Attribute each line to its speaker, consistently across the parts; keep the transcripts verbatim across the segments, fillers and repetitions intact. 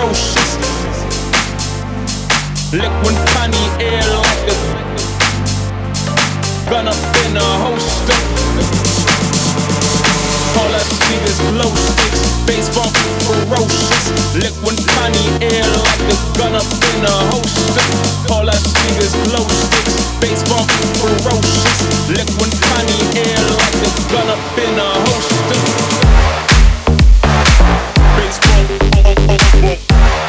Speaker 1: ferocious. Liquid honey air like a gun up in a holster. All I see is glow sticks, bass bump ferocious. Liquid honey air like a gun up in a holster. All I see is glow sticks, bass bump ferocious. Liquid honey air like a gun up in a holster. Bass bump, bump, bump, bump.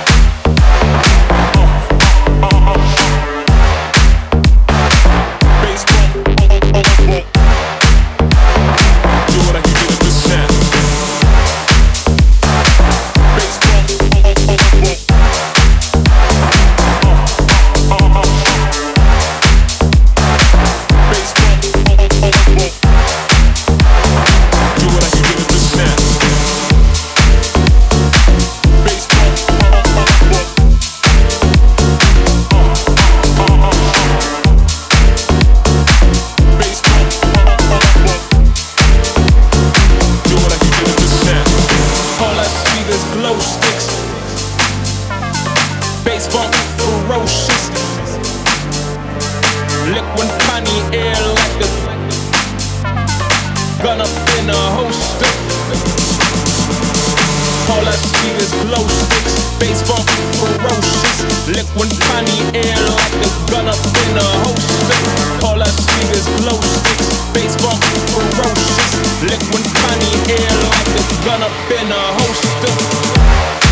Speaker 1: Glow sticks, bass bump ferocious. Liquid honey air like a gun up in a holster. All I see is glow sticks, bass bump ferocious. Liquid honey air like a gun up in a holster. All I see is glow sticks, bass bump ferocious. Liquid honey air like a gun up in a holster.